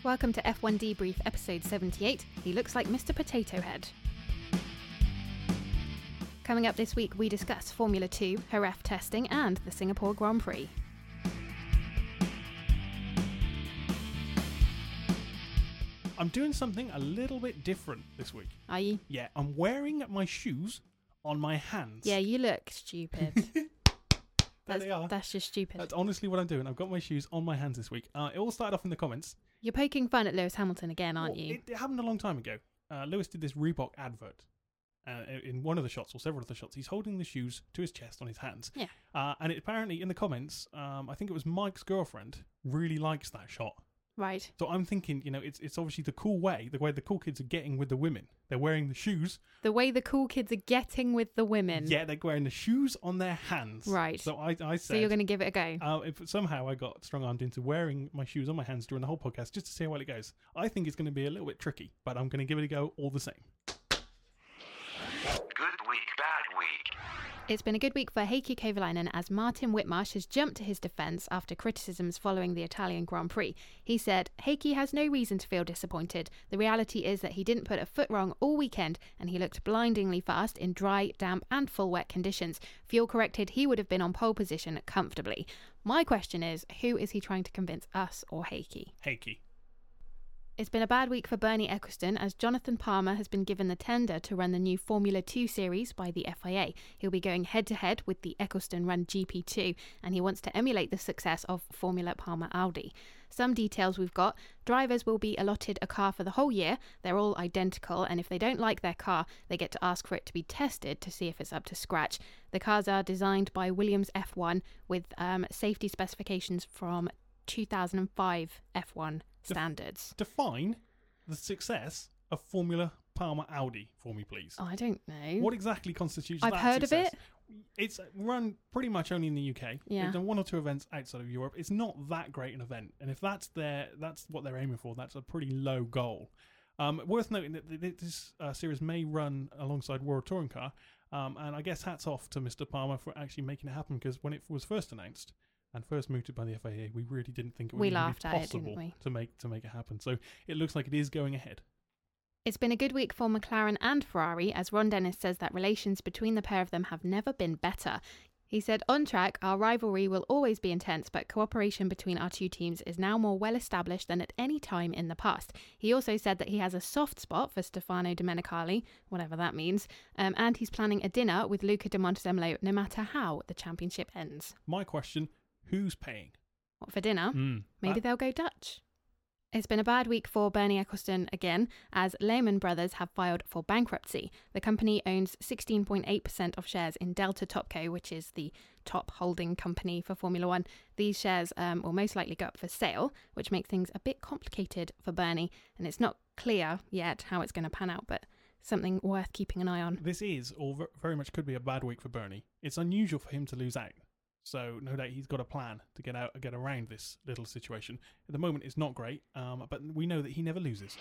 Welcome to F1 Debrief episode 78. He looks like Mr. Potato Head. Coming up this week, we discuss Formula 2, Jerez testing and the Singapore Grand Prix. I'm doing something a little bit different this week. Are you? Yeah, I'm wearing my shoes on my hands. Yeah, you look stupid. There they are. That's just stupid. That's honestly what I'm doing. I've got my shoes on my hands this week. It all started off in the comments. You're poking fun at Lewis Hamilton again, aren't you? It happened a long time ago. Lewis did this Reebok advert. In one of the shots, or several of the shots, he's holding the shoes to his chest on his hands. Yeah. And it apparently, in the comments, I think it was Mike's girlfriend, really likes that shot. Right. So I'm thinking, it's obviously the way the cool kids are getting with the women. They're wearing the shoes. The way the cool kids are getting with the women. Yeah, they're wearing the shoes on their hands. Right. So I said... So you're going to give it a go? If somehow I got strong-armed into wearing my shoes on my hands during the whole podcast just to see how well it goes. I think it's going to be a little bit tricky, but I'm going to give it a go all the same. Good week, bad week. It's been a good week for Heikki Kovalainen as Martin Whitmarsh has jumped to his defence after criticisms following the Italian Grand Prix. He said, Heikki has no reason to feel disappointed. The reality is that he didn't put a foot wrong all weekend and he looked blindingly fast in dry, damp and full wet conditions. Fuel corrected, he would have been on pole position comfortably. My question is, who is he trying to convince, us or Heikki? Heikki. It's been a bad week for Bernie Ecclestone as Jonathan Palmer has been given the tender to run the new Formula 2 series by the FIA. He'll be going head-to-head with the Ecclestone-run GP2 and he wants to emulate the success of Formula Palmer Audi. Some details we've got. Drivers will be allotted a car for the whole year. They're all identical and if they don't like their car, they get to ask for it to be tested to see if it's up to scratch. The cars are designed by Williams F1 with safety specifications from 2005 F1 standards. Define the success of Formula Palmer Audi for me, please. Oh, I don't know. What exactly constitutes I've that heard success? of it. It's run pretty much only in the UK. Yeah. They've done one or two events outside of Europe. It's not that great an event. And if that's what they're aiming for, that's a pretty low goal. Worth noting that this series may run alongside World Touring Car. And I guess hats off to Mr. Palmer for actually making it happen because when it was first announced, and first mooted by the FIA, we really didn't think it would be possible to make it happen. So it looks like it is going ahead. It's been a good week for McLaren and Ferrari, as Ron Dennis says that relations between the pair of them have never been better. He said, on track, our rivalry will always be intense, but cooperation between our two teams is now more well established than at any time in the past. He also said that he has a soft spot for Stefano Domenicali, whatever that means, and he's planning a dinner with Luca de Montezemolo no matter how the championship ends. My question, who's paying? What, for dinner? Maybe they'll go Dutch. It's been a bad week for Bernie Ecclestone again, as Lehman Brothers have filed for bankruptcy. The company owns 16.8% of shares in Delta Topco, which is the top holding company for Formula One. These shares will most likely go up for sale, which makes things a bit complicated for Bernie, and it's not clear yet how it's going to pan out, but something worth keeping an eye on. This is, or very much could be, a bad week for Bernie. It's unusual for him to lose out. So no doubt he's got a plan to get around this little situation. At the moment, it's not great, but we know that he never loses.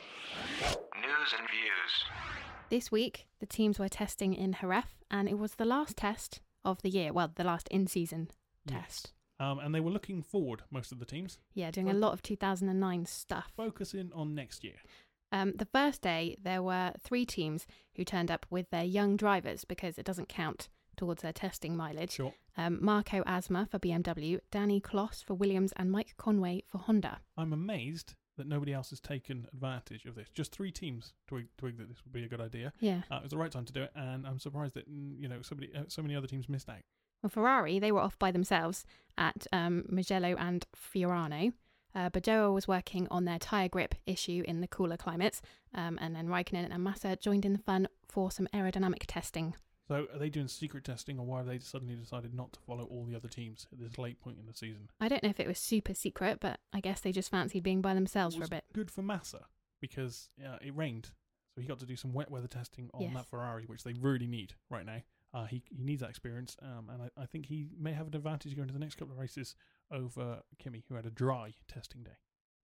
News and views. This week, the teams were testing in Jerez, and it was the last test of the year. Well, the last in-season test. And they were looking forward, most of the teams. Yeah, doing a lot of 2009 stuff. Focusing on next year. The first day, there were 3 teams who turned up with their young drivers because it doesn't count towards their testing mileage. Sure. Marco Asma for BMW, Danny Kloss for Williams and Mike Conway for Honda. I'm amazed that nobody else has taken advantage of this. Just 3 teams twigged that this would be a good idea. Yeah. It was the right time to do it, and I'm surprised that so many other teams missed out. Well, Ferrari, they were off by themselves at Mugello and Fiorano. Badoa was working on their tyre grip issue in the cooler climates, and then Raikkonen and Massa joined in the fun for some aerodynamic testing. So are they doing secret testing, or why have they suddenly decided not to follow all the other teams at this late point in the season? I don't know if it was super secret, but I guess they just fancied being by themselves for a bit. Good for Massa, because it rained, so he got to do some wet weather testing on that Ferrari, which they really need right now. He needs that experience, and I think he may have an advantage going to the next couple of races over Kimi, who had a dry testing day.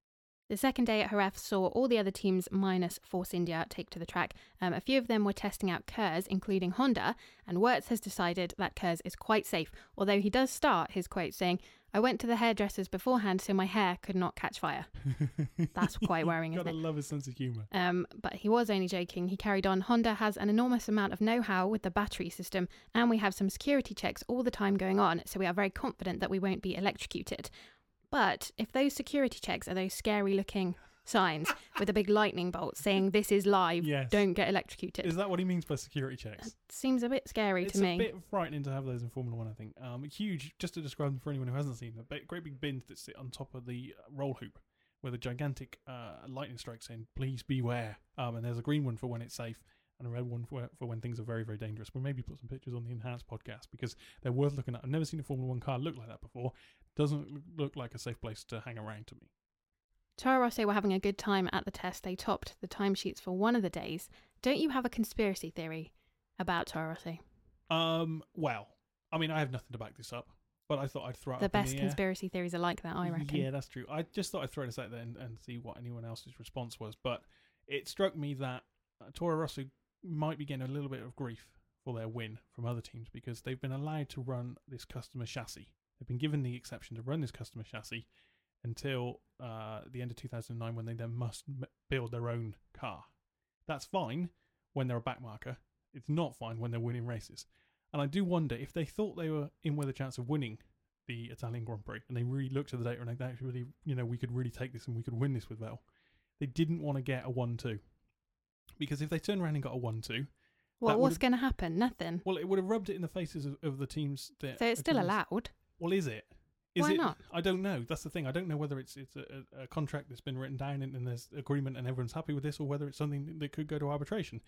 The second day at Jerez saw all the other teams minus Force India take to the track. A few of them were testing out KERS, including Honda, and Wirtz has decided that KERS is quite safe, although he does start his quote saying, "I went to the hairdressers beforehand so my hair could not catch fire." That's quite worrying, isn't it? Gotta love his sense of humour. But he was only joking. He carried on, "Honda has an enormous amount of know-how with the battery system, and we have some security checks all the time going on, so we are very confident that we won't be electrocuted. But if those security checks are those scary-looking signs with a big lightning bolt saying this is live, Yes. don't get electrocuted," Is that what he means by security checks? seems a bit scary It's to me. a bit frightening to have those in Formula One, I think. Huge, just to describe them for anyone who hasn't seen them, great big bins that sit on top of the roll hoop with a gigantic lightning strike saying, "Please beware." And there's a green one for when it's safe and a red one for when things are very, very dangerous. We'll maybe put some pictures on the Enhanced podcast because they're worth looking at. I've never seen a Formula One car look like that before. Doesn't look like a safe place to hang around to me. Toro Rosso were having a good time at the test. They topped the timesheets for one of the days. Don't you have a conspiracy theory about Toro Rosso? Well, I mean, I have nothing to back this up, but I thought I'd throw it The up in best the air. conspiracy theories are like that, I reckon. Yeah, that's true. I just thought I'd throw this out there and see what anyone else's response was. But it struck me that Toro Rosso might be getting a little bit of grief for their win from other teams because they've been allowed to run this customer chassis. They've been given the exception to run this customer chassis until the end of 2009 when they then must build their own car. That's fine when they're a backmarker. It's not fine when they're winning races. And I do wonder if they thought they were in with a chance of winning the Italian Grand Prix and they really looked at the data and they actually, we could really take this and we could win this with Vettel. They didn't want to get a 1-2. Because if they turned around and got a 1-2... What's going to happen? Nothing. Well, it would have rubbed it in the faces of the teams that... So it's still allowed? Well, is it? Why not? I don't know. That's the thing. I don't know whether it's a contract that's been written down and there's agreement and everyone's happy with this, or whether it's something that could go to arbitration.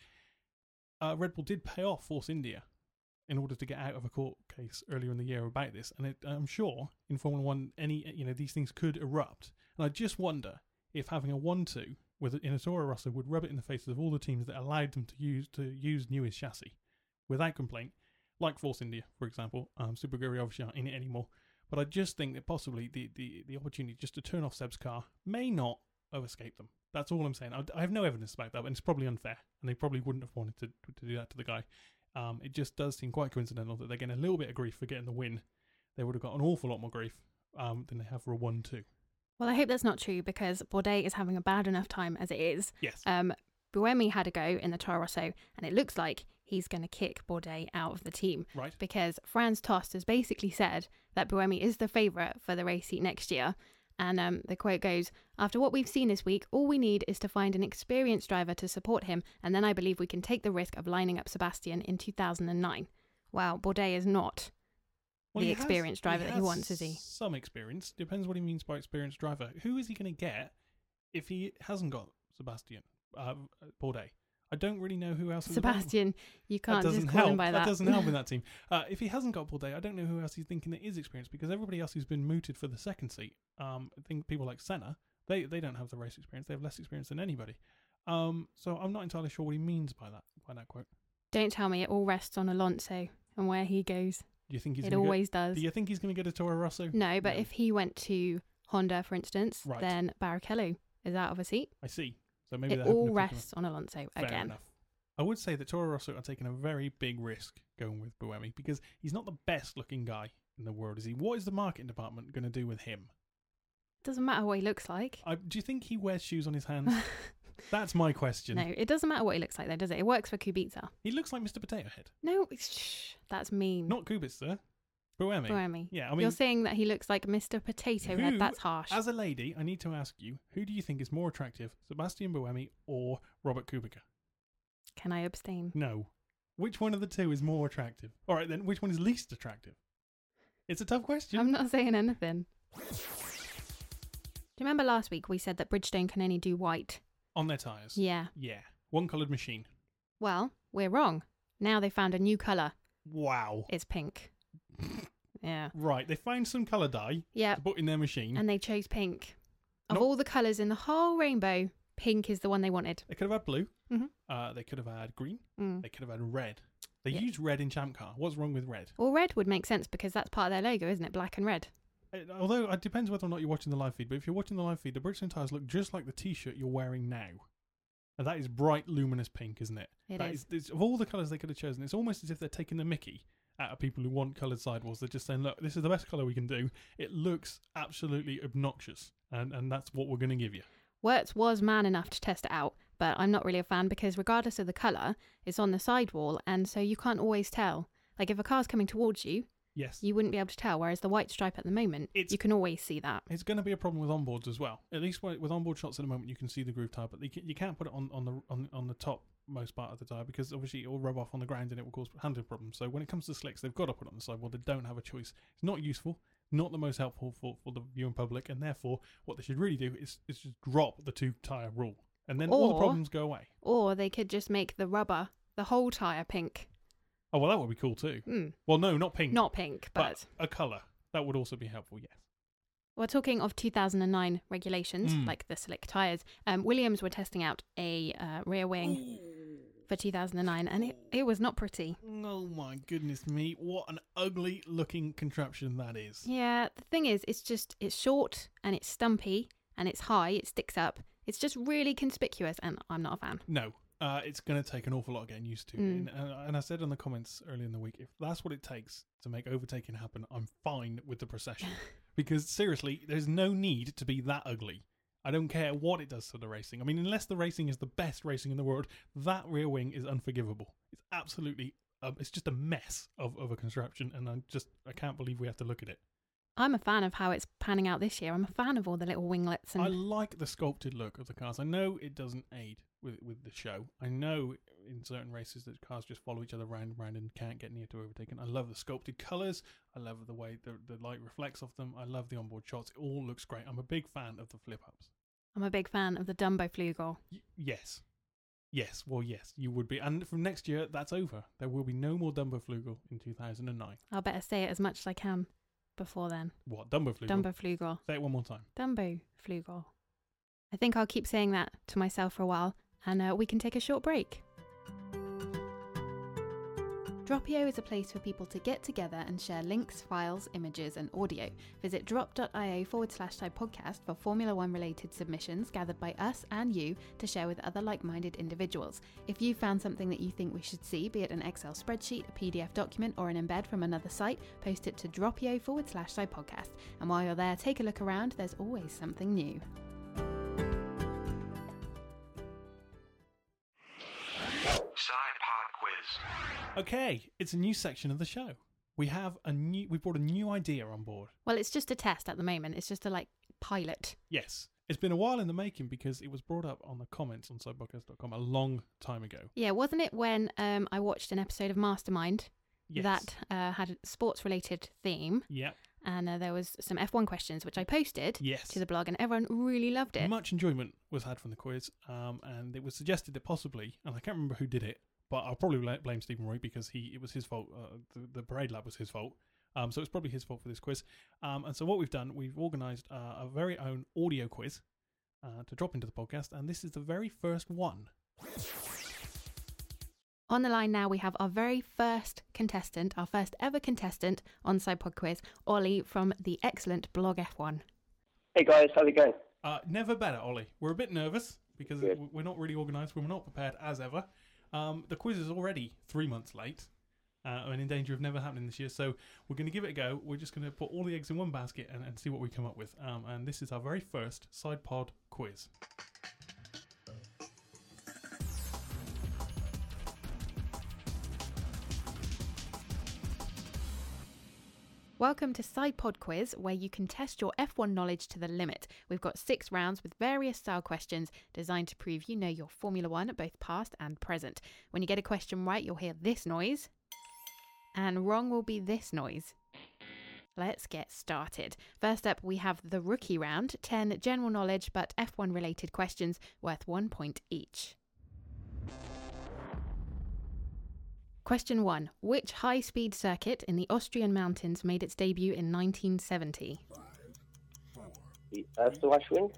Red Bull did pay off Force India in order to get out of a court case earlier in the year about this, and I'm sure in Formula One, these things could erupt. And I just wonder if having a 1-2 in a Toro Rosso would rub it in the faces of all the teams that allowed them to use newest chassis without complaint, like Force India, for example. Super Aguri obviously aren't in it anymore. But I just think that possibly the opportunity just to turn off Seb's car may not have escaped them. That's all I'm saying. I have no evidence about that, and it's probably unfair, and they probably wouldn't have wanted to do that to the guy. It just does seem quite coincidental that they're getting a little bit of grief for getting the win. They would have got an awful lot more grief than they have for a 1-2. Well, I hope that's not true because Bourdais is having a bad enough time as it is. Yes. Buemi had a go in the Toro Rosso, and it looks like he's going to kick Bourdais out of the team. Right. Because Franz Tost has basically said that Buemi is the favourite for the race seat next year. And the quote goes, "After what we've seen this week, all we need is to find an experienced driver to support him, and then I believe we can take the risk of lining up Sebastian in 2009. Wow, Bourdais is not the experienced driver that he wants, is he? Some experience. Depends what he means by experienced driver. Who is he going to get if he hasn't got Sebastian Bourdais? I don't really know who else is Sebastian, you can't just call help. him by that. That doesn't help in that team. If he hasn't got Bourdais, I don't know who else he's thinking that is experienced, because everybody else who's been mooted for the second seat, I think people like Senna, they don't have the race experience. They have less experience than anybody. So I'm not entirely sure what he means by that quote. Don't tell me it all rests on Alonso and where he goes. Do you think he's? It always does. Do you think he's going to get a Toro Rosso? No, but if he went to Honda, for instance, Right. then Barrichello is out of a seat. I see. So maybe It all rests on Alonso Fair again. enough. I would say that Toro Rosso are taking a very big risk going with Buemi because he's not the best looking guy in the world, is he? What is the marketing department going to do with him? Doesn't matter what he looks like. Do you think he wears shoes on his hands? That's my question. No, it doesn't matter what he looks like though, does it? It works for Kubica. He looks like Mr. Potato Head. No, that's mean. Not Kubica. Buemi. Buemi. Yeah, I mean, You're saying that he looks like Mr. Potato Head. That's harsh. As a lady, I need to ask you, who do you think is more attractive, Sebastian Buemi or Robert Kubica? Can I abstain? No. Which one of the two is more attractive? All right, then, which one is least attractive? It's a tough question. I'm not saying anything. Do you remember last week we said that Bridgestone can only do white? On their tyres? Yeah. Yeah. One-coloured machine. Well, we're wrong. Now they found a new colour. Wow. It's pink. Yeah. Right, they found some colour dye Yeah. to put in their machine. And they chose pink. Of Not- all the colours in the whole rainbow, pink is the one they wanted. They could have had blue. Mhm. They could have had green. Mm. They could have had red. They Yeah. used red in Champ Car. What's wrong with red? Well, red would make sense because that's part of their logo, isn't it? Black and red. Although it depends whether or not you're watching the live feed, but if you're watching the live feed, the Bridgestone tyres look just like the T-shirt you're wearing now. And that is bright, luminous pink, isn't it? It is. It's, of all the colours they could have chosen, it's almost as if they're taking the mickey out of people who want coloured sidewalls. They're just saying, look, this is the best colour we can do. It looks absolutely obnoxious, and that's what we're going to give you. Wirtz was man enough to test it out, but I'm not really a fan because regardless of the colour, it's on the sidewall, and so you can't always tell. Like if a car's coming towards you, Yes. you wouldn't be able to tell, whereas the white stripe at the moment, you can always see that. It's going to be a problem with onboards as well. At least with onboard shots at the moment, you can see the groove tyre, but you can't put it on the top most part of the tyre because obviously it will rub off on the ground and it will cause handling problems. So when it comes to slicks, they've got to put it on the sidewall. They don't have a choice. It's not useful, not the most helpful for the viewing public, and therefore what they should really do is just drop the 2-tyre rule, and then all the problems go away. Or they could just make the rubber, the whole tyre, pink. Oh, well, that would be cool too. Well, no, not pink. Not pink, but a colour. That would also be helpful, yes. We're talking of 2009 regulations, like the slick tyres. Williams were testing out a rear wing for 2009, and it was not pretty. Oh my goodness me, what an ugly looking contraption that is. Yeah, the thing is, it's short, and it's stumpy, and it's high, it sticks up. It's just really conspicuous, and I'm not a fan. No. It's going to take an awful lot getting used to. And I said in the comments earlier in the week, if that's what it takes to make overtaking happen, I'm fine with the procession. Because seriously, there's no need to be that ugly. I don't care what it does to the racing. I mean, unless the racing is the best racing in the world, that rear wing is unforgivable. It's absolutely, it's just a mess of a construction, and I can't believe we have to look at it. I'm a fan of how it's panning out this year. I'm a fan of all the little winglets. And I like the sculpted look of the cars. I know it doesn't aid with the show. I know in certain races that cars just follow each other round and round and can't get near to overtaking. I love the sculpted colours. I love the way the light reflects off them. I love the onboard shots. It all looks great. I'm a big fan of the flip-ups. I'm a big fan of the Dumbo Flugel. Yes. Yes, well, yes, you would be. And from next year, that's over. There will be no more Dumbo Flugel in 2009. I'll better say it as much as I can before then. What, Dumbo Flugel? Dumbo Flugel. Say it one more time. Dumbo Flugel. I think I'll keep saying that to myself for a while, and we can take a short break. Dropio is a place for people to get together and share links, files, images and audio. Visit drop.io/type podcast for Formula One related submissions gathered by us and you to share with other like-minded individuals. If you found something that you think we should see, be it an Excel spreadsheet, a PDF document or an embed from another site, post it to dropio/type podcast. And while you're there, take a look around, there's always something new. Side Pod Quiz. Okay, it's a new section of the show. We brought a new idea on board. Well, it's just a test at the moment. It's just a pilot. Yes. It's been a while in the making because it was brought up on the comments on sidepodcast.com a long time ago. Yeah, wasn't it when I watched an episode of Mastermind that had a sports-related theme? Yeah. And there was some F1 questions, which I posted to the blog, and everyone really loved it. Much enjoyment was had from the quiz, and it was suggested that possibly, and I can't remember who did it, but I'll probably blame Stephen Roy because it was his fault. The Parade Lab was his fault. So it's probably his fault for this quiz. And so what we've done, we've organised a very own audio quiz to drop into the podcast, and this is the very first one. On the line now, we have our very first contestant, our first ever contestant on SidePod Quiz, Ollie from the excellent Blog F1. Hey guys, how's it going? Never better, Ollie. We're a bit nervous because we're not really organised. We're not prepared as ever. The quiz is already 3 months late and in danger of never happening this year. So we're going to give it a go. We're just going to put all the eggs in one basket and see what we come up with. And this is our very first SidePod Quiz. Welcome to SidePod Quiz, where you can test your F1 knowledge to the limit. We've got 6 rounds with various style questions designed to prove you know your Formula One, both past and present. When you get a question right, you'll hear this noise, and wrong will be this noise. Let's get started. First up, we have the rookie round, 10 general knowledge but F1 related questions worth 1 point each. Question 1. Which high-speed circuit in the Austrian mountains made its debut in 1970? The Österreichring.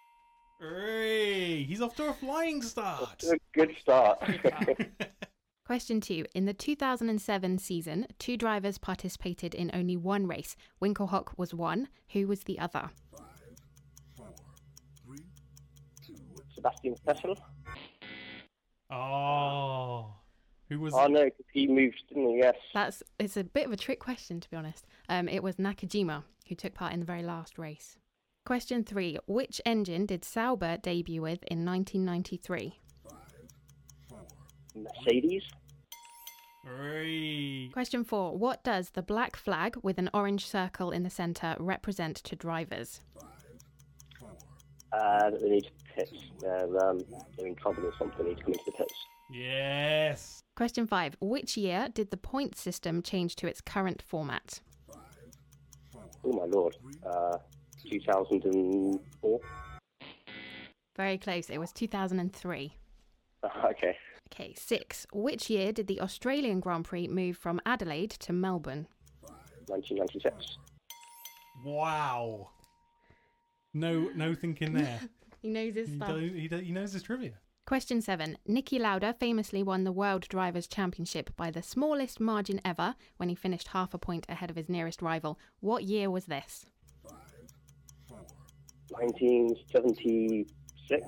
Hey, he's off to a flying start. A good start. Question 2. In the 2007 season, 2 drivers participated in only one race. Winkelhock was one. Who was the other? Sebastian Vettel? Oh. Who was Oh no, 'cause he moved, didn't he? Yes. It's a bit of a trick question, to be honest. It was Nakajima, who took part in the very last race. Question 3. Which engine did Sauber debut with in 1993? Mercedes? 3. Question 4. What does the black flag with an orange circle in the centre represent to drivers? They need pits. They're in trouble or something. They need to come into the pits. Yes. Question 5. Which year did the point system change to its current format? Oh my lord. 2004? Very close. It was 2003. Okay. Okay, 6. Which year did the Australian Grand Prix move from Adelaide to Melbourne? 1996. Wow. No thinking there. He knows his stuff. He knows his trivia. Question 7. Niki Lauda famously won the World Drivers' Championship by the smallest margin ever when he finished half a point ahead of his nearest rival. What year was this? 1976.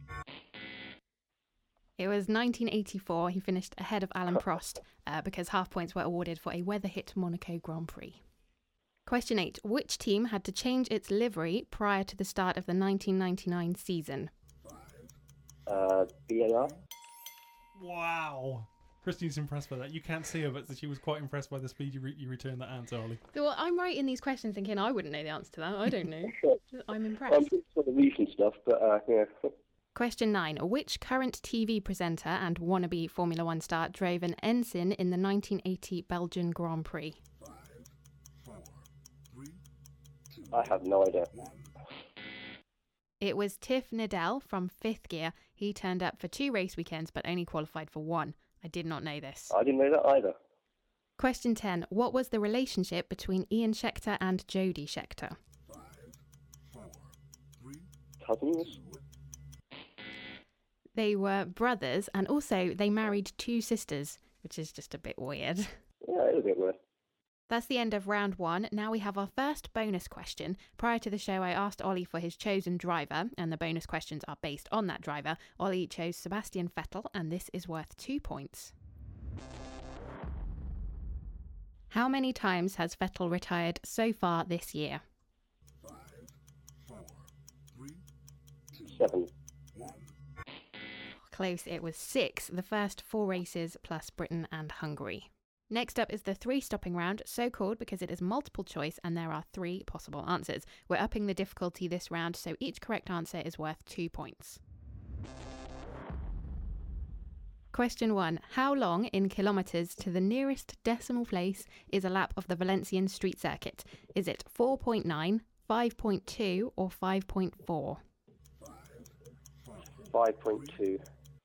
It was 1984. He finished ahead of Alan Prost because half points were awarded for a weather-hit Monaco Grand Prix. Question 8. Which team had to change its livery prior to the start of the 1999 season? BAR? Wow. Christine's impressed by that. You can't see her, but she was quite impressed by the speed you returned that answer, Ollie. Well, I'm writing these questions thinking I wouldn't know the answer to that. I don't know. I'm impressed. I'm pretty sure the recent stuff, but yeah. Question 9. Which current TV presenter and wannabe Formula One star drove an ensign in the 1980 Belgian Grand Prix? I have no idea. It was Tiff Needell from Fifth Gear. He turned up for 2 race weekends but only qualified for 1. I did not know this. I didn't know that either. Question 10. What was the relationship between Ian Scheckter and Jodie Scheckter? Cousins? They were brothers and also they married 2 sisters, which is just a bit weird. Yeah, it was a bit weird. That's the end of round 1. Now we have our first bonus question. Prior to the show, I asked Ollie for his chosen driver, and the bonus questions are based on that driver. Ollie chose Sebastian Vettel, and this is worth 2 points. How many times has Vettel retired so far this year? 7. Close, it was 6, the first 4 races plus Britain and Hungary. Next up is the 3-stopping round, so called because it is multiple choice and there are 3 possible answers. We're upping the difficulty this round, so each correct answer is worth 2 points. Question 1. How long in kilometres to the nearest decimal place is a lap of the Valencian street circuit? Is it 4.9, 5.2 or 5.4? 5.2.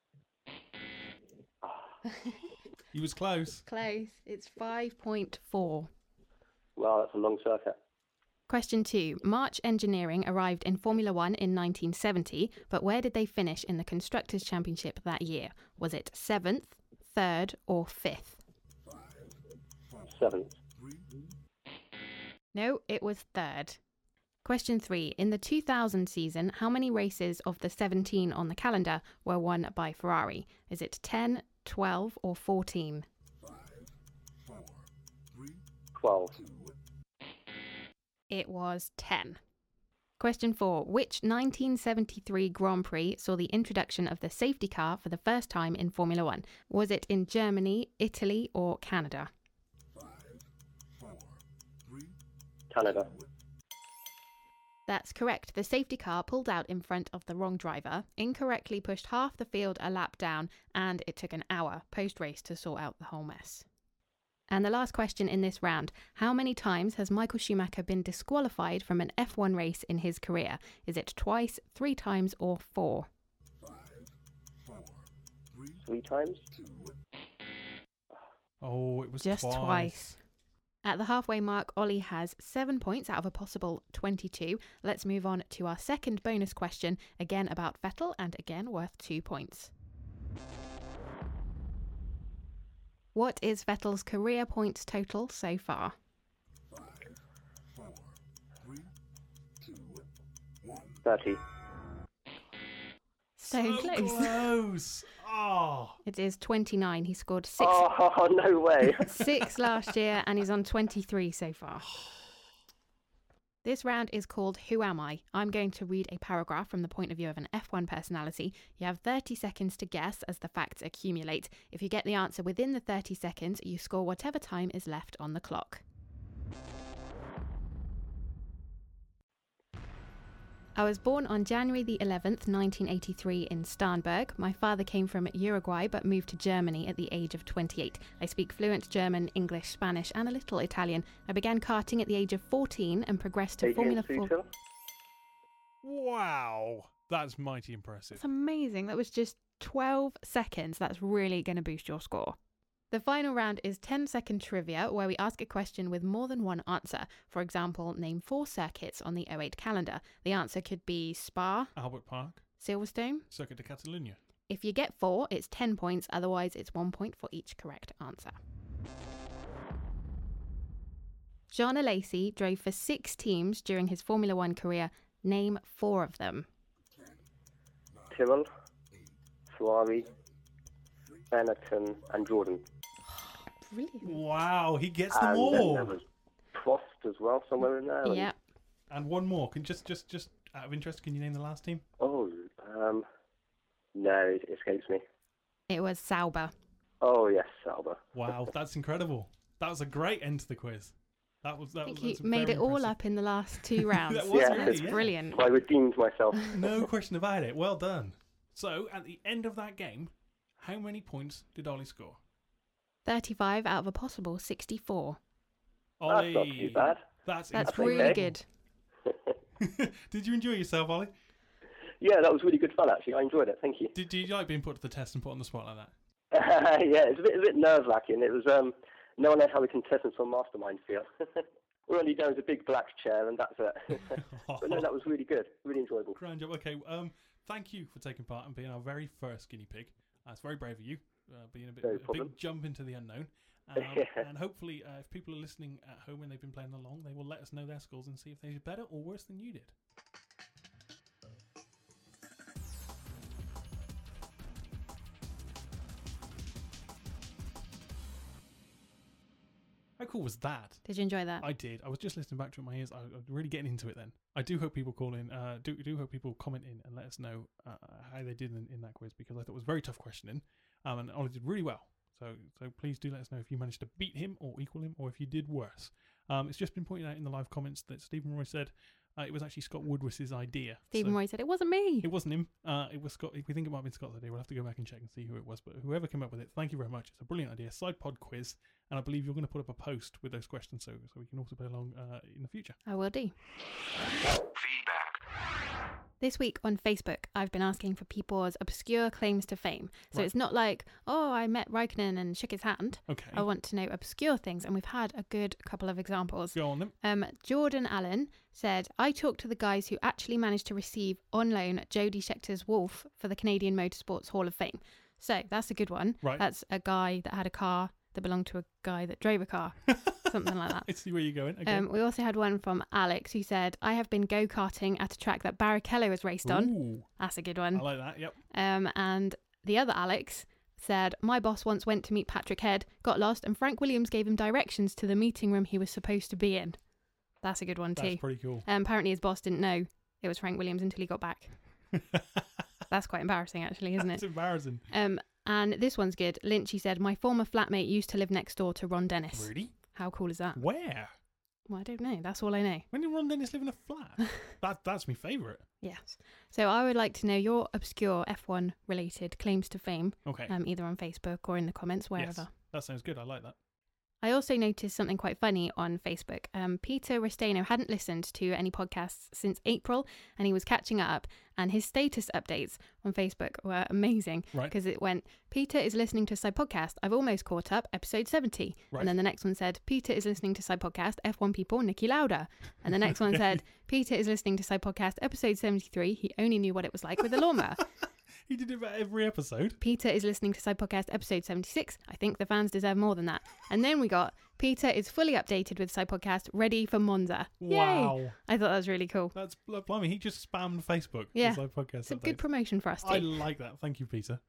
He was close. Close. It's 5.4. Wow, that's a long circuit. Question 2. March Engineering arrived in Formula One in 1970, but where did they finish in the Constructors' Championship that year? Was it 7th, 3rd or 5th? 7th. No, it was 3rd. Question 3. In the 2000 season, how many races of the 17 on the calendar were won by Ferrari? Is it 10, 12 or 14? 12. It was 10. Question 4. Which 1973 Grand Prix saw the introduction of the safety car for the first time in Formula One? Was it in Germany, Italy or Canada? Canada. That's correct. The safety car pulled out in front of the wrong driver, incorrectly pushed half the field a lap down, and it took an hour post-race to sort out the whole mess. And the last question in this round. How many times has Michael Schumacher been disqualified from an F1 race in his career? Is it twice, 3 times or 4? 3 times? Oh, it was Just twice. At the halfway mark, Ollie has 7 points out of a possible 22. Let's move on to our second bonus question, again about Vettel and again worth 2 points. What is Vettel's career points total so far? 30. So close. Close. Oh. It is 29. He scored 6 Oh, no way. 6 last year, and he's on 23 so far. This round is called Who Am I? I'm going to read a paragraph from the point of view of an F1 personality. You have 30 seconds to guess as the facts accumulate. If you get the answer within the 30 seconds, you score whatever time is left on the clock. I was born on January the 11th, 1983 in Starnberg. My father came from Uruguay but moved to Germany at the age of 28. I speak fluent German, English, Spanish and a little Italian. I began karting at the age of 14 and progressed to Formula 4. Wow. That's mighty impressive. That's amazing. That was just 12 seconds. That's really going to boost your score. The final round is 10-second trivia, where we ask a question with more than one answer. For example, name 4 circuits on the 08 calendar. The answer could be Spa, Albert Park, Silverstone. Circuit de Catalunya. If you get 4, it's 10 points. Otherwise, it's 1 point for each correct answer. Jean Alesi drove for 6 teams during his Formula 1 career. Name 4 of them. Tyrrell, Ferrari, Benetton and Jordan. Brilliant. Wow, he gets them And all. then there was Prost as well, somewhere in there. and- Yeah. And one more. Can just out of interest, can you name the last team? Oh, no, it escapes me. It was Sauber. Oh, yes, Sauber. Wow, that's incredible. That was a great end to the quiz. I think you made it all up in the last 2 rounds. That was Yeah. really, That's yeah. brilliant. I redeemed myself. No question about it. Well done. So, at the end of that game, how many points did Ollie score? 35 out of a possible 64. Ollie, That's not too bad. That's That's incredible. really okay. good. Did you enjoy yourself, Ollie? Yeah, that was really good fun, actually. I enjoyed it. Thank you. Did you like being put to the test and put on the spot like that? Yeah, it's a bit nerve-wracking. It was, no one knows how the contestants on Mastermind feel. All you know is a big black chair, and that's it. But no, that was really good. Really enjoyable. Grand job. Okay, thank you for taking part and being our very first guinea pig. It's very brave of you, being No a problem. big jump into the unknown. And hopefully, if people are listening at home and they've been playing along, they will let us know their scores and see if they did better or worse than you did. How cool was that? Did you enjoy that? I did. I was just listening back to it in my ears. I was really getting into it then. I do hope people call in. Do hope people comment in and let us know how they did in that quiz, because I thought it was a very tough questioning. And Ollie did really well. So please do let us know if you managed to beat him or equal him, or if you did worse. It's just been pointed out in the live comments that Stephen Roy said it was actually Scott Woodward's idea. Stephen Roy said, it wasn't me. It wasn't him. It was Scott. If we think it might have been Scott's idea, we'll have to go back and check and see who it was. But whoever came up with it, thank you very much. It's a brilliant idea. Side pod quiz. And I believe you're going to put up a post with those questions so we can also play along in the future. I will do. Feedback. This week on Facebook, I've been asking for people's obscure claims to fame. So Right. it's not like, oh, I met Raikkonen and shook his hand. Okay. I want to know obscure things, and we've had a good couple of examples. Go on then. Jordan Allen said, I talked to the guys who actually managed to receive on loan Jody Scheckter's Wolf for the Canadian Motorsports Hall of Fame. So that's a good one. Right. That's a guy that had a car that belonged to a guy that drove a car. Something like that. I see where you're going. Okay. We also had one from Alex who said, I have been go-karting at a track that Barrichello has raced on. Ooh, That's a good one. I like that. Yep. And the other Alex said, my boss once went to meet Patrick Head, got lost, and Frank Williams gave him directions to the meeting room he was supposed to be in. That's a good one too. That's pretty cool. Apparently his boss didn't know it was Frank Williams until he got back. That's quite embarrassing actually, isn't It's it? embarrassing. And this one's good. Lynchy said, my former flatmate used to live next door to Ron Dennis. Really? How cool is that? Where? Well, I don't know. That's all I know. When did Ron Dennis live in a flat? That's my favourite. Yes. So I would like to know your obscure F1 related claims to fame, Okay. either on Facebook or in the comments, wherever. Yes. That sounds good. I like that. I also noticed something quite funny on Facebook. Peter Restano hadn't listened to any podcasts since April, and he was catching up, and his status updates on Facebook were amazing Right. because it went, Peter is listening to Side Podcast. I've almost caught up, episode 70. Right. And then the next one said, Peter is listening to Side Podcast, F1 People, Nicky Lauda. And the next one said, Peter is listening to Side Podcast, episode 73. He only knew what it was like with a lawnmower. He did it about every episode. Peter is listening to Side Podcast episode 76. I think the fans deserve more than that. And then we got Peter is fully updated with Side Podcast, ready for Monza. Wow. Yay! I thought that was really cool. That's blimey. He just spammed Facebook. Yeah. Side Podcast It's a updates. good promotion for us too. I like that. Thank you, Peter.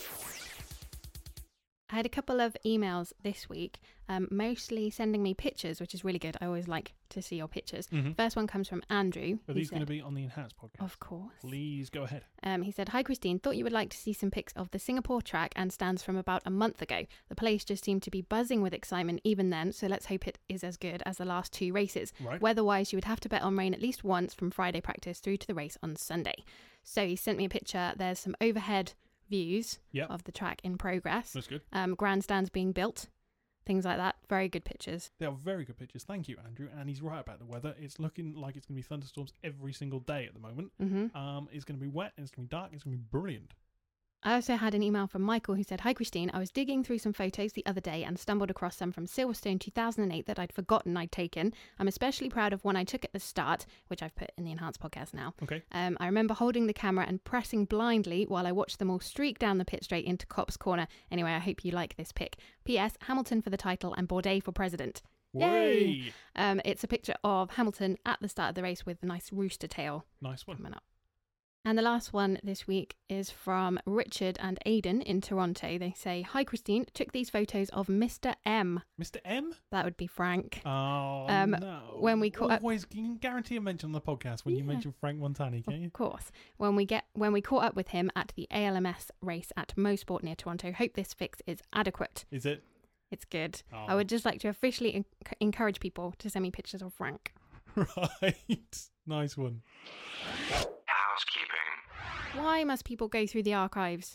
I had a couple of emails this week, mostly sending me pictures, which is really good. I always like to see your pictures. Mhm. First one comes from Andrew. Are He these going to said- be on the Enhanced podcast? Of course. Please go ahead. He said, "Hi Christine, thought you would like to see some pics of the Singapore track and stands from about a month ago. The place just seemed to be buzzing with excitement even then, so let's hope it is as good as the last two races. Right. Weather-wise, you would have to bet on rain at least once from Friday practice through to the race on Sunday." So he sent me a picture. There's some overhead views Yep. of the track in progress. That's good. Grandstands being built, things like that. Very good pictures. They are very good pictures. Thank you, Andrew. And he's right about the weather. It's looking like it's going to be thunderstorms every single day at the moment. Hmm. It's going to be wet and it's going to be dark. It's going to be brilliant. I also had an email from Michael who said, "Hi Christine, I was digging through some photos the other day and stumbled across some from Silverstone 2008 that I'd forgotten I'd taken. I'm especially proud of one I took at the start, which I've put in the Enhanced podcast now. Okay. I remember holding the camera and pressing blindly while I watched them all streak down the pit straight into Copse Corner. Anyway, I hope you like this pic. P.S. Hamilton for the title and Bourdais for president." Yay! Way! It's a picture of Hamilton at the start of the race with a nice rooster tail Nice one. coming up. And the last one this week is from Richard and Aidan in Toronto. They say, "Hi Christine, took these photos of Mr. M." Mr. M? That would be Frank. Oh, no. when we caught up- Always, can you guarantee a mention on the podcast when you Yeah. mention Frank Montani, can you? Of course. When we caught up with him at the ALMS race at Mosport near Toronto. Hope this fix is adequate. Is it? It's good. Oh. I would just like to officially encourage people to send me pictures of Frank. Right. Nice one. Housekeeping. Why must people go through the archives?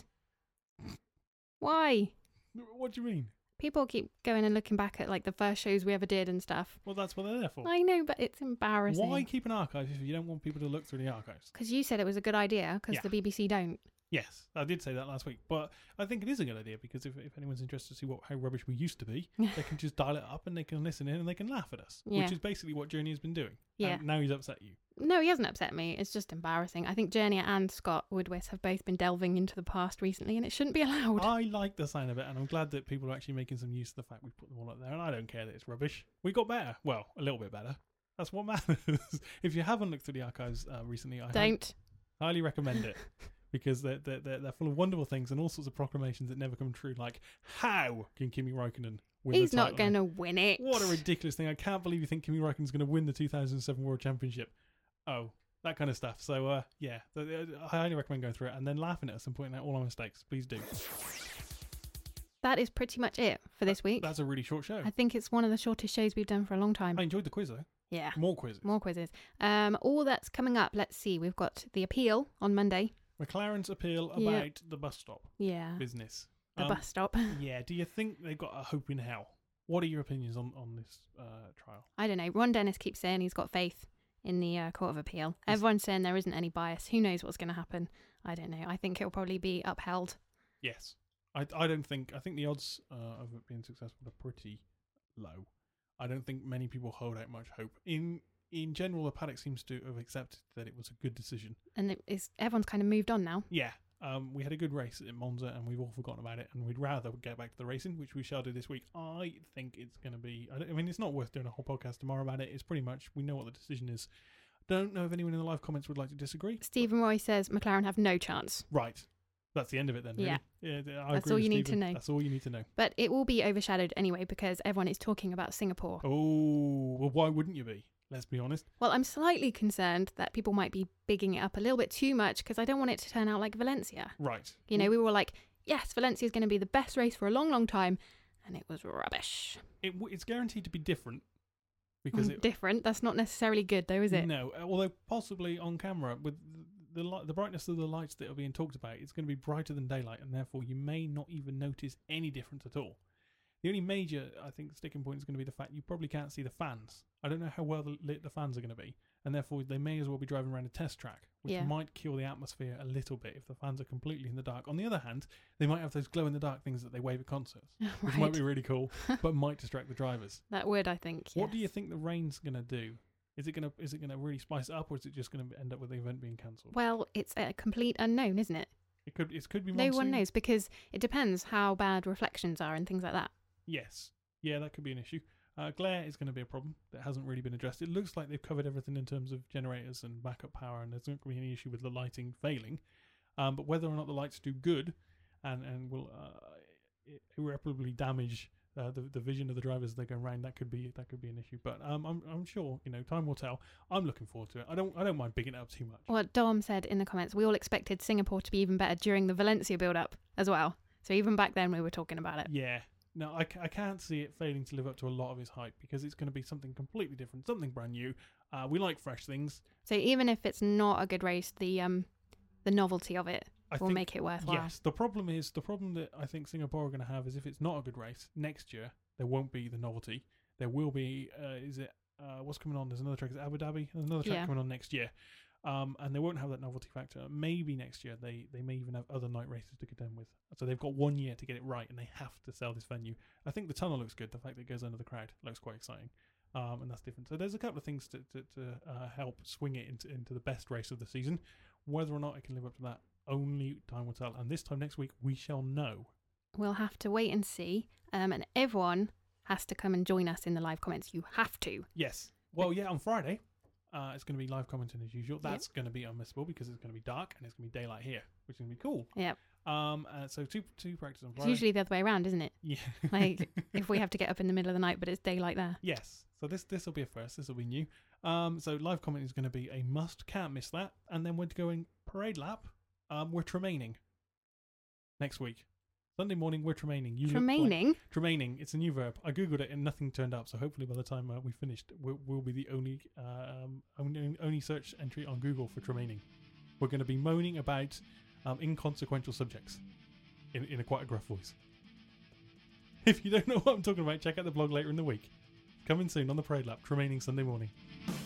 Why? What do you mean? People keep going and looking back at like the first shows we ever did and stuff. Well, that's what they're there for. I know, but it's embarrassing. Why keep an archive if you don't want people to look through the archives? Because you said it was a good idea, because Yeah. the BBC don't. Yes, I did say that last week, but I think it is a good idea because if anyone's interested to see how rubbish we used to be, they can just dial it up and they can listen in and they can laugh at us, Yeah. which is basically what Journey has been doing. Yeah. And now he's upset you. No, he hasn't upset me. It's just embarrassing. I think Journey and Scott Woodwis have both been delving into the past recently, and it shouldn't be allowed. I like the sound of it, and I'm glad that people are actually making some use of the fact we put them all up there, and I don't care that it's rubbish. We got better. Well, a little bit better. That's what matters. If you haven't looked through the archives recently, I Don't. highly recommend it. Because they're full of wonderful things and all sorts of proclamations that never come true, like, how can Kimi Räikkönen win He's the not title? going to win it. What a ridiculous thing. I can't believe you think Kimi Räikkönen's going to win the 2007 World Championship. Oh, that kind of stuff. So, yeah, I highly recommend going through it and then laughing at us and pointing out all our mistakes. Please do. That is pretty much it for this week. That's a really short show. I think it's one of the shortest shows we've done for a long time. I enjoyed the quiz, though. Yeah. More quizzes. More quizzes. All that's coming up, let's see. We've got the appeal on Monday. McLaren's appeal Yeah. about the bus stop Yeah. business. The bus stop. Yeah, do you think they've got a hope in hell? What are your opinions on this trial? I don't know. Ron Dennis keeps saying he's got faith in the Court of Appeal. Everyone's saying there isn't any bias. Who knows what's going to happen? I don't know. I think it'll probably be upheld. Yes. I think the odds of it being successful are pretty low. I don't think many people hold out much hope. In general, the paddock seems to have accepted that it was a good decision. And everyone's kind of moved on now. Yeah. We had a good race at Monza and we've all forgotten about it and we'd rather get back to the racing, which we shall do this week. I think it's going to be... I mean, it's not worth doing a whole podcast tomorrow about it. It's pretty much... We know what the decision is. Don't know if anyone in the live comments would like to disagree. Stephen Roy says McLaren have no chance. Right. That's the end of it then, really. Yeah. I That's agree all with you need to Stephen. know. That's all you need to know. But it will be overshadowed anyway because everyone is talking about Singapore. Oh, well, why wouldn't you be? Let's be honest. Well, I'm slightly concerned that people might be bigging it up a little bit too much because I don't want it to turn out like Valencia. Right. You know, we were like, yes, Valencia is going to be the best race for a long, long time. And it was rubbish. It's guaranteed to be different. Because Different. That's not necessarily good though, is it? No, although possibly on camera with the brightness of the lights that are being talked about, it's going to be brighter than daylight, and therefore you may not even notice any difference at all. The only major, I think, sticking point is going to be the fact you probably can't see the fans. I don't know how well lit the fans are going to be, and therefore they may as well be driving around a test track, which might kill the atmosphere a little bit if the fans are completely in the dark. On the other hand, they might have those glow-in-the-dark things that they wave at concerts, which might be really cool, but might distract the drivers. That would, I think. What do you think the rain's going to do? Is it going to really spice it up, or is it just going to end up with the event being cancelled? Well, it's a complete unknown, isn't it? It could be No monsoon. one knows because it depends how bad reflections are and things like that. Yes. Yeah, that could be an issue. Glare is going to be a problem that hasn't really been addressed. It looks like they've covered everything in terms of generators and backup power, and there's not going to be any issue with the lighting failing. But whether or not the lights do good and will irreparably damage the vision of the drivers as they go around, that could be an issue. But I'm sure time will tell. I'm looking forward to it. I don't mind bigging it up too much. What Dom said in the comments, we all expected Singapore to be even better during the Valencia build-up as well. So even back then we were talking about it. Yeah. No, I can't see it failing to live up to a lot of its hype because it's going to be something completely different, something brand new. We like fresh things. So even if it's not a good race, the novelty of it will make it worthwhile. Yes, the problem that I think Singapore are going to have is if it's not a good race next year, there won't be the novelty. There will be. What's coming on? There's another track. Is it Abu Dhabi? There's another track coming on next year. And they won't have that novelty factor. Maybe next year they may even have other night races to contend with. So they've got 1 year to get it right, and they have to sell this venue. I think the tunnel looks good. The fact that it goes under the crowd looks quite exciting, and that's different. So there's a couple of things to help swing it into the best race of the season. Whether or not it can live up to that, only time will tell. And this time next week, we shall know. We'll have to wait and see. And everyone has to come and join us in the live comments. You have to. Yes. Well, yeah, on Friday. It's going to be live commenting as usual. That's going to be unmissable because it's going to be dark and it's going to be daylight here, which is going to be cool. Yep. So two practices on It's Friday. usually the other way around, isn't it? Yeah. Like if we have to get up in the middle of the night, but it's daylight there. Yes. So this will be a first. This will be new. So live commenting is going to be a must. Can't miss that. And then we're going parade lap. We're Tremaining next week. Sunday morning, we're Tremaining. Tremaining? Tremaining. It's a new verb. I googled it and nothing turned up. So hopefully by the time we finished, we'll be the only search entry on Google for Tremaining. We're going to be moaning about inconsequential subjects in a quite a gruff voice. If you don't know what I'm talking about, check out the blog later in the week. Coming soon on the Parade Lap. Tremaining Sunday morning.